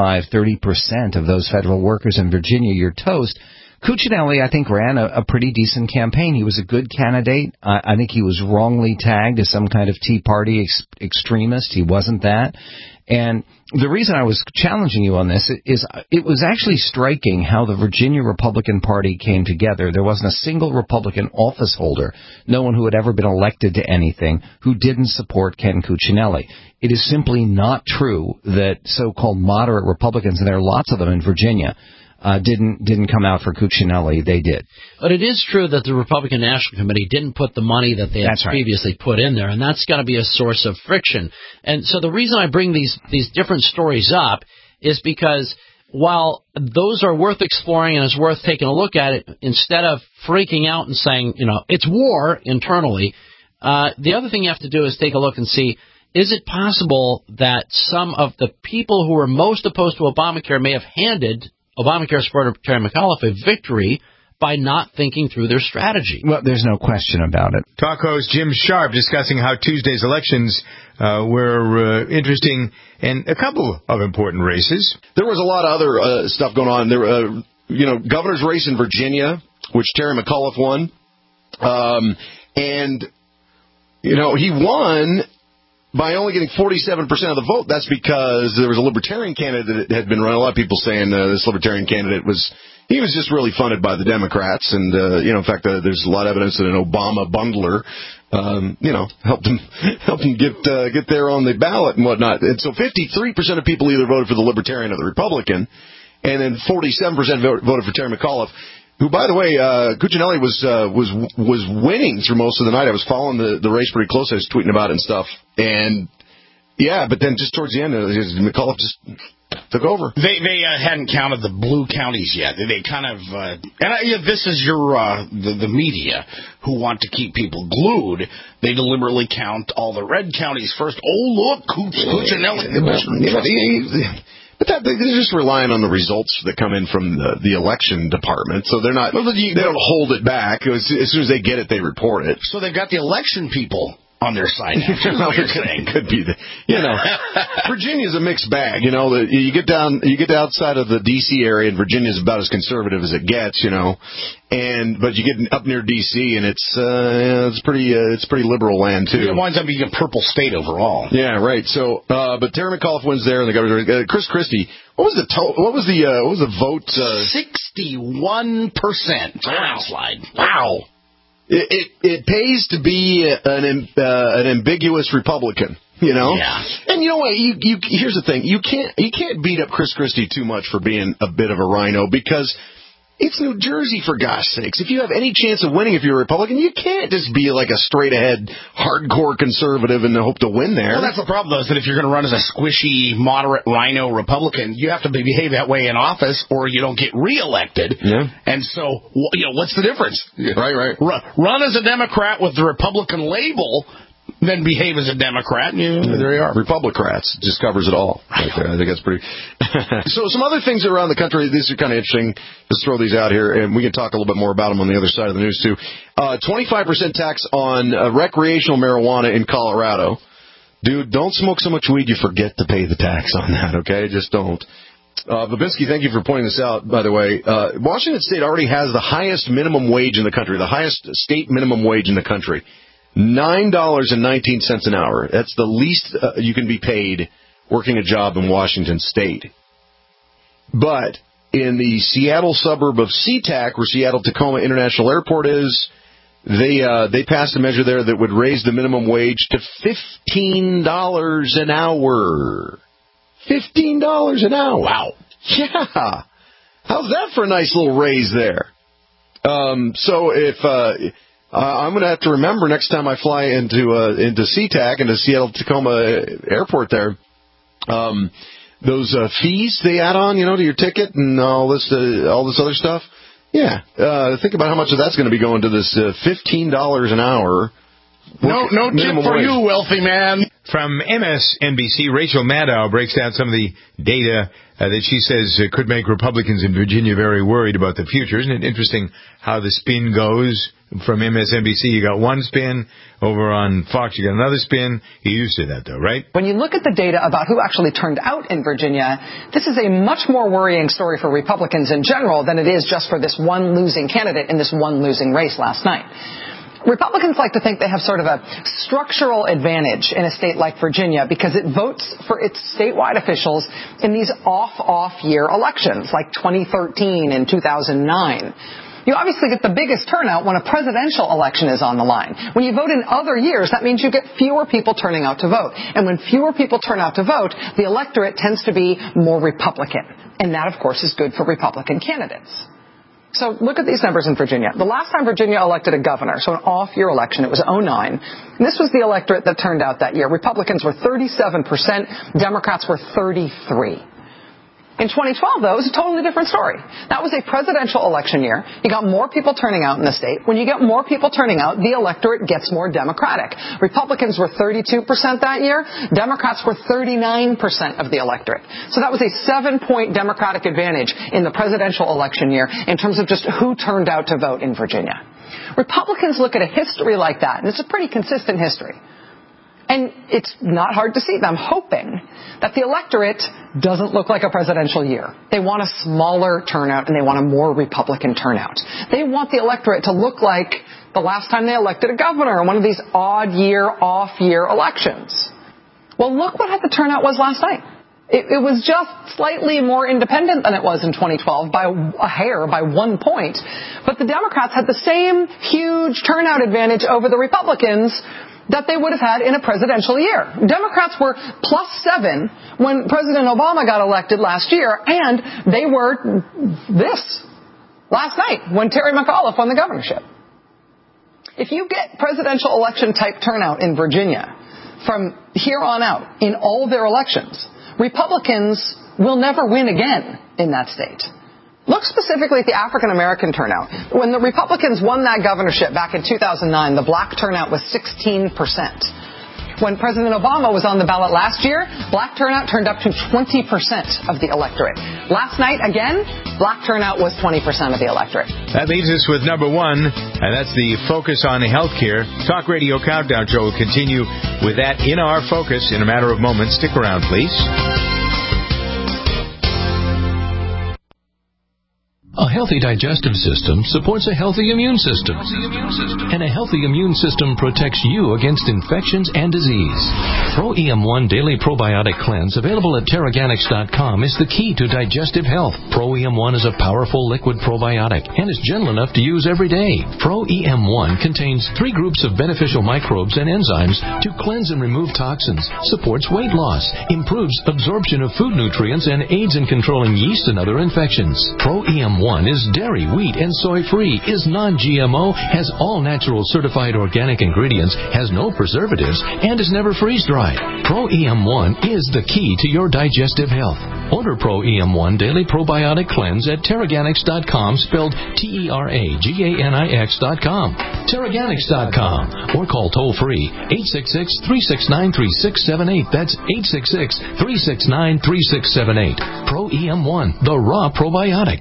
25-30% of those federal workers in Virginia, you're toast. Cuccinelli, I think, ran a pretty decent campaign. He was a good candidate. I think he was wrongly tagged as some kind of Tea Party extremist. He wasn't that. And the reason I was challenging you on this is it was actually striking how the Virginia Republican Party came together. There wasn't a single Republican office holder, no one who had ever been elected to anything, who didn't support Ken Cuccinelli. It is simply not true that so-called moderate Republicans, and there are lots of them in Virginia, didn't come out for Cuccinelli. They did. But it is true that the Republican National Committee didn't put the money that they had previously put in there, and that's going to be a source of friction. And so the reason I bring these different stories up is because while those are worth exploring and it's worth taking a look at it, instead of freaking out and saying, it's war internally, the other thing you have to do is take a look and see, is it possible that some of the people who were most opposed to Obamacare may have handed Obamacare supporter Terry McAuliffe a victory by not thinking through their strategy? Well, there's no question about it. Talk host Jim Sharp discussing how Tuesday's elections were interesting and a couple of important races. There was a lot of other stuff going on. There, governor's race in Virginia, which Terry McAuliffe won. And he won by only getting 47% of the vote. That's because there was a Libertarian candidate that had been running. A lot of people saying this Libertarian candidate was just really funded by the Democrats. And, in fact, there's a lot of evidence that an Obama bundler, helped him get there on the ballot and whatnot. And so 53% of people either voted for the Libertarian or the Republican, and then 47% voted for Terry McAuliffe, who, by the way, Cuccinelli was winning through most of the night. I was following the race pretty close. I was tweeting about it and stuff. And, but then just towards the end, McAuliffe just took over. They hadn't counted the blue counties yet. They kind of, this is the media who want to keep people glued. They deliberately count all the red counties first. Oh, look, Cuccinelli. But they're just relying on the results that come in from the election department, so they're not. They don't hold it back. As soon as they get it, they report it. So they've got the election people on their side. Could be Virginia's a mixed bag. You get outside of the D.C. area, and Virginia's about as conservative as it gets. But you get up near D.C. and it's pretty liberal land too. It winds up being a purple state overall. Yeah, right. So, but Terry McAuliffe wins there, and the governor, Chris Christie. What was the vote? 61%. Landslide. Wow. It pays to be an ambiguous Republican, Yeah. And you know what? Here's the thing: you can't beat up Chris Christie too much for being a bit of a rhino, because it's New Jersey, for gosh sakes. If you have any chance of winning, if you're a Republican, you can't just be like a straight-ahead, hardcore conservative and hope to win there. Well, that's the problem, though, is that if you're going to run as a squishy, moderate rhino Republican, you have to behave that way in office, or you don't get reelected. Yeah. And so, what's the difference? Yeah. Right. Run as a Democrat with the Republican label, then behave as a Democrat. There you are. Republicrats just covers it all. Right there. I think that's pretty. So some other things around the country. These are kind of interesting. Let's throw these out here, and we can talk a little bit more about them on the other side of the news too. 25% tax on recreational marijuana in Colorado. Dude, don't smoke so much weed you forget to pay the tax on that. Okay, just don't. Babinski, thank you for pointing this out, by the way. Washington State already has the highest minimum wage in the country, the highest state minimum wage in the country. $9.19 an hour. That's the least you can be paid working a job in Washington State. But in the Seattle suburb of SeaTac, where Seattle-Tacoma International Airport is, they passed a measure there that would raise the minimum wage to $15 an hour. $15 an hour. Wow. Yeah. How's that for a nice little raise there? So if... I'm going to have to remember next time I fly into SeaTac, into Seattle-Tacoma Airport there, those fees they add on, to your ticket and all this other stuff. Yeah. Think about how much of that's going to be going to this $15 an hour. No tip for you, wealthy man. From MSNBC, Rachel Maddow breaks down some of the data that she says could make Republicans in Virginia very worried about the future. Isn't it interesting how the spin goes from MSNBC? You got one spin. Over on Fox, you got another spin. You're used to that, though, right? When you look at the data about who actually turned out in Virginia, this is a much more worrying story for Republicans in general than it is just for this one losing candidate in this one losing race last night. Republicans like to think they have sort of a structural advantage in a state like Virginia because it votes for its statewide officials in these off-year elections like 2013 and 2009. You obviously get the biggest turnout when a presidential election is on the line. When you vote in other years, that means you get fewer people turning out to vote. And when fewer people turn out to vote, the electorate tends to be more Republican. And that, of course, is good for Republican candidates. So look at these numbers in Virginia. The last time Virginia elected a governor, so an off-year election, it was 2009. And this was the electorate that turned out that year. Republicans were 37%, Democrats were 33%. In 2012, though, it was a totally different story. That was a presidential election year. You got more people turning out in the state. When you get more people turning out, the electorate gets more Democratic. Republicans were 32% that year. Democrats were 39% of the electorate. So that was a 7-point Democratic advantage in the presidential election year in terms of just who turned out to vote in Virginia. Republicans look at a history like that, and it's a pretty consistent history. And it's not hard to see them hoping that the electorate doesn't look like a presidential year. They want a smaller turnout and they want a more Republican turnout. They want the electorate to look like the last time they elected a governor in one of these odd year, off year elections. Well, look what the turnout was last night. It was just slightly more independent than it was in 2012 by a hair, by 1 point. But the Democrats had the same huge turnout advantage over the Republicans that they would have had in a presidential year. Democrats were +7 when President Obama got elected last year, and they were this last night when Terry McAuliffe won the governorship. If you get presidential election type turnout in Virginia from here on out in all of their elections, Republicans will never win again in that state. Look specifically at the African-American turnout. When the Republicans won that governorship back in 2009, the black turnout was 16%. When President Obama was on the ballot last year, black turnout turned up to 20% of the electorate. Last night, again, black turnout was 20% of the electorate. That leaves us with number one, and that's the focus on healthcare. Talk Radio Countdown Show will continue with that in our focus in a matter of moments. Stick around, please. A healthy digestive system supports a healthy immune system. And a healthy immune system protects you against infections and disease. Pro-EM1 Daily Probiotic Cleanse, available at Terraganics.com, is the key to digestive health. Pro-EM1 is a powerful liquid probiotic and is gentle enough to use every day. Pro-EM1 contains 3 groups of beneficial microbes and enzymes to cleanse and remove toxins, supports weight loss, improves absorption of food nutrients, and aids in controlling yeast and other infections. Pro-EM1 is dairy, wheat, and soy-free, is non-GMO, has all natural certified organic ingredients, has no preservatives, and is never freeze-dried. Pro-EM1 is the key to your digestive health. Order Pro-EM1 Daily Probiotic Cleanse at Terraganics.com, spelled Terraganix.com. Terraganics.com, or call toll-free 866-369-3678. That's 866-369-3678. Pro-EM1, the raw probiotic.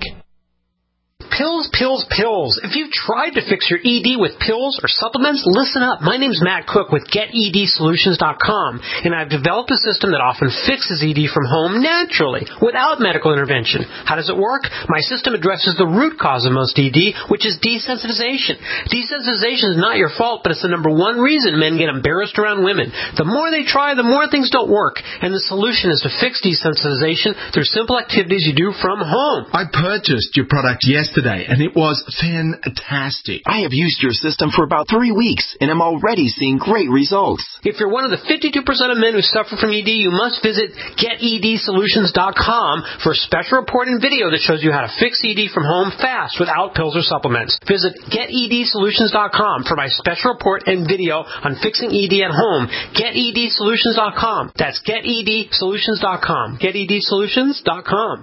Pills, pills, pills. If you've tried to fix your ED with pills or supplements, listen up. My name's Matt Cook with GetEDSolutions.com, and I've developed a system that often fixes ED from home naturally, without medical intervention. How does it work? My system addresses the root cause of most ED, which is desensitization. Desensitization is not your fault, but it's the number one reason men get embarrassed around women. The more they try, the more things don't work, and the solution is to fix desensitization through simple activities you do from home. I purchased your product yesterday, and it was fantastic. I have used your system for about 3 weeks, and I'm already seeing great results. If you're one of the 52% of men who suffer from ED, you must visit GetEDSolutions.com for a special report and video that shows you how to fix ED from home fast without pills or supplements. Visit GetEDSolutions.com for my special report and video on fixing ED at home. GetEDSolutions.com. That's GetEDSolutions.com. GetEDSolutions.com.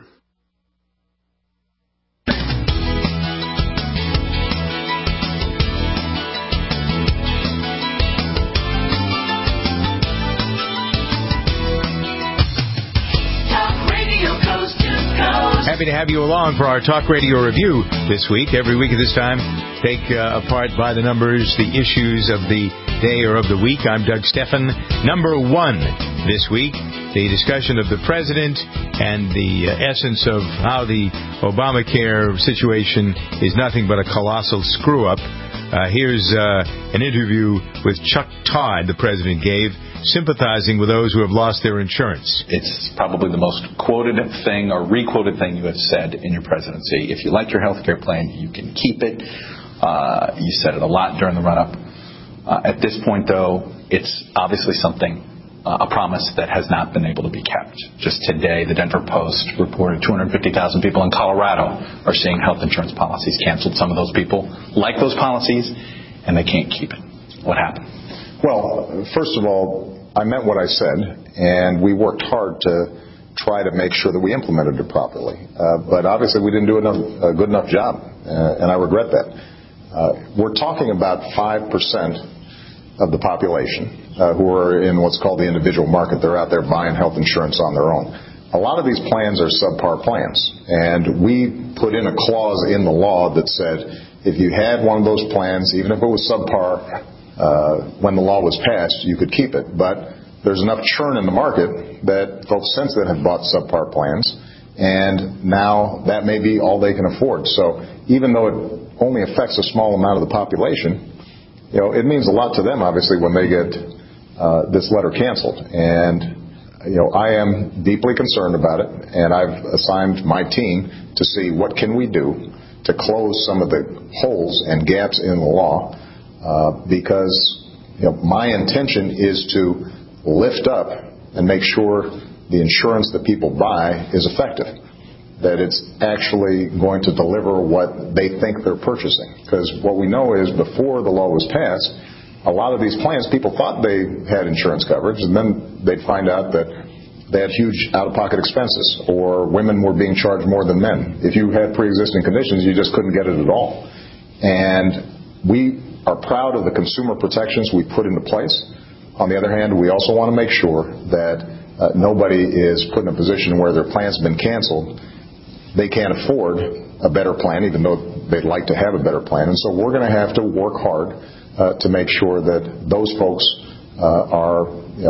Happy to have you along for our Talk Radio Review this week. Every week at this time, take apart by the numbers the issues of the day or of the week. I'm Doug Stephan. Number one this week, the discussion of the president and the essence of how the Obamacare situation is nothing but a colossal screw-up. Here's an interview with Chuck Todd the president gave, sympathizing with those who have lost their insurance. It's probably the most quoted thing or re-quoted thing you have said in your presidency. If you like your health care plan, you can keep it. You said it a lot during the run-up. At this point, though, it's obviously something, a promise that has not been able to be kept. Just today, the Denver Post reported 250,000 people in Colorado are seeing health insurance policies canceled. Some of those people like those policies, and they can't keep it. What happened? Well, first of all, I meant what I said, and we worked hard to try to make sure that we implemented it properly. But obviously we didn't do a good enough job, and I regret that. We're talking about 5% of the population who are in what's called the individual market. They're out there buying health insurance on their own. A lot of these plans are subpar plans, and we put in a clause in the law that said if you had one of those plans, even if it was subpar, when the law was passed, you could keep it. But there's enough churn in the market that folks since then have bought subpar plans, and now that may be all they can afford. So even though it only affects a small amount of the population, it means a lot to them, obviously, when they get this letter canceled. And I am deeply concerned about it, and I've assigned my team to see what can we do to close some of the holes and gaps in the law. Because my intention is to lift up and make sure the insurance that people buy is effective, that it's actually going to deliver what they think they're purchasing. Because what we know is before the law was passed, a lot of these plans, people thought they had insurance coverage, and then they'd find out that they had huge out-of-pocket expenses, or women were being charged more than men. If you had pre-existing conditions, you just couldn't get it at all. And we are proud of the consumer protections we put into place. On the other hand, we also want to make sure that nobody is put in a position where their plan's been canceled. They can't afford a better plan, even though they'd like to have a better plan. And so we're going to have to work hard to make sure that those folks are,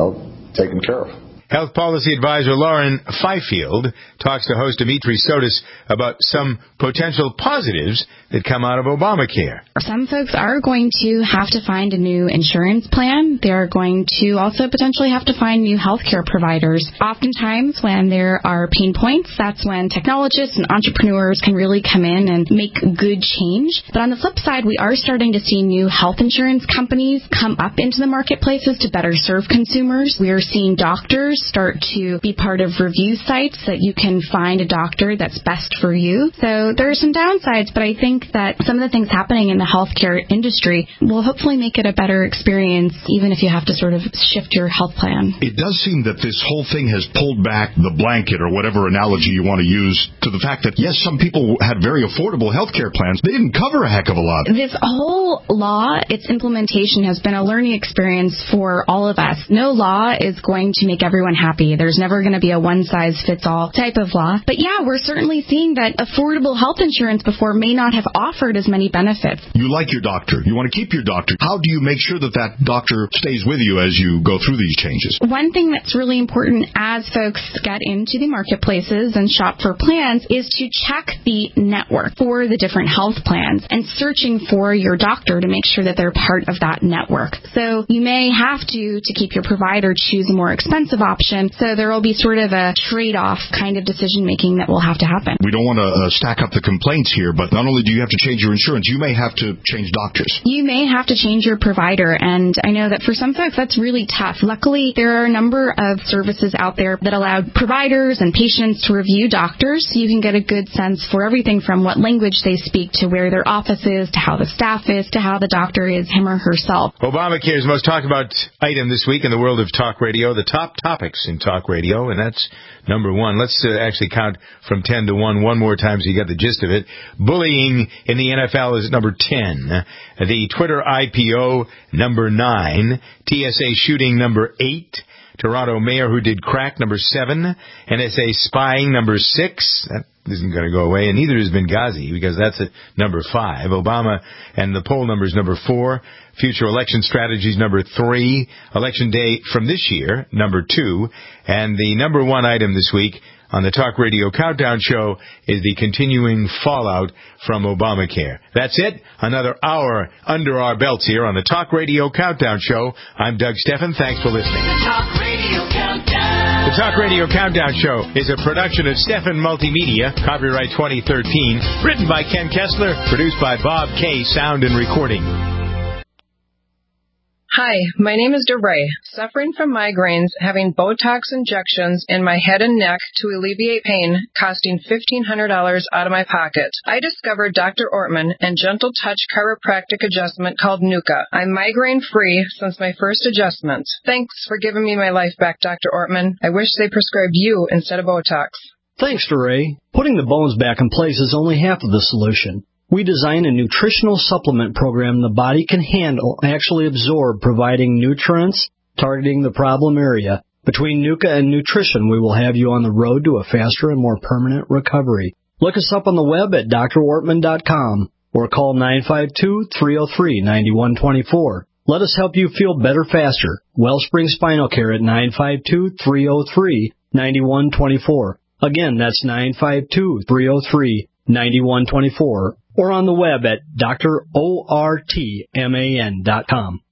taken care of. Health policy advisor Lauren Fifield talks to host Dimitri Sotis about some potential positives that come out of Obamacare. Some folks are going to have to find a new insurance plan. They're going to also potentially have to find new healthcare providers. Oftentimes when there are pain points, that's when technologists and entrepreneurs can really come in and make good change. But on the flip side, we are starting to see new health insurance companies come up into the marketplaces to better serve consumers. We are seeing doctors start to be part of review sites that you can find a doctor that's best for you. So there are some downsides, but I think that some of the things happening in the healthcare industry will hopefully make it a better experience, even if you have to sort of shift your health plan. It does seem that this whole thing has pulled back the blanket, or whatever analogy you want to use, to the fact that, yes, some people had very affordable healthcare plans. They didn't cover a heck of a lot. This whole law, its implementation has been a learning experience for all of us. No law is going to make everyone happy. There's never going to be a one-size-fits-all type of law. But yeah, we're certainly seeing that affordable health insurance before may not have offered as many benefits. You like your doctor. You want to keep your doctor. How do you make sure that that doctor stays with you as you go through these changes? One thing that's really important as folks get into the marketplaces and shop for plans is to check the network for the different health plans and searching for your doctor to make sure that they're part of that network. So you may have to keep your provider, choose a more expensive option. So there will be sort of a trade-off kind of decision-making that will have to happen. We don't want to stack up the complaints here, but not only do you have to change your insurance, you may have to change doctors. You may have to change your provider, and I know that for some folks that's really tough. Luckily, there are a number of services out there that allow providers and patients to review doctors, so you can get a good sense for everything from what language they speak to where their office is, to how the staff is, to how the doctor is him or herself. Obamacare's most talked about item this week in the world of talk radio, the top topics in talk radio, and that's number one. Let's actually count from 10 to 1 more time so you get the gist of it. Bullying in the NFL is number 10. The Twitter IPO, number 9. TSA shooting, number 8. Toronto mayor who did crack, number 7. NSA spying, number 6. That isn't going to go away, and neither is Benghazi, because that's at number 5. Obama and the poll numbers, number 4. Future election strategies, number 3. Election day from this year, number 2. And the number 1 item this week on the Talk Radio Countdown Show is the continuing fallout from Obamacare. That's it. Another hour under our belts here on the Talk Radio Countdown Show. I'm Doug Steffen. Thanks for listening. The Talk Radio Countdown. The Talk Radio Countdown Show is a production of Steffen Multimedia, copyright 2013, written by Ken Kessler, produced by Bob K. Sound and Recording. Hi, my name is DeRay, suffering from migraines, having Botox injections in my head and neck to alleviate pain, costing $1,500 out of my pocket. I discovered Dr. Ortman and Gentle Touch chiropractic adjustment called NUCA. I'm migraine-free since my first adjustment. Thanks for giving me my life back, Dr. Ortman. I wish they prescribed you instead of Botox. Thanks, DeRay. Putting the bones back in place is only half of the solution. We design a nutritional supplement program the body can handle and actually absorb, providing nutrients, targeting the problem area. Between NUCA and nutrition, we will have you on the road to a faster and more permanent recovery. Look us up on the web at drortman.com or call 952-303-9124. Let us help you feel better faster. Wellspring Spinal Care at 952-303-9124. Again, that's 952-303-9124. Or on the web at drortman.com.